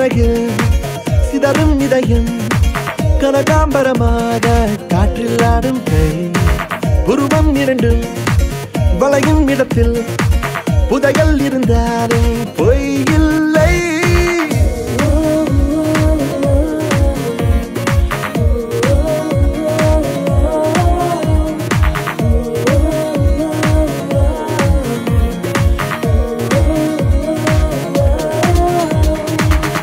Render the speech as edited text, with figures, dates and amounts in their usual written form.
அழகில் சிதறும் இதயம் கனகாம்பரமாக காற்றில் ஆடும் கை உருவம் இரண்டும் வளையும் இடத்தில் புதையல் இருந்தாலும் போய்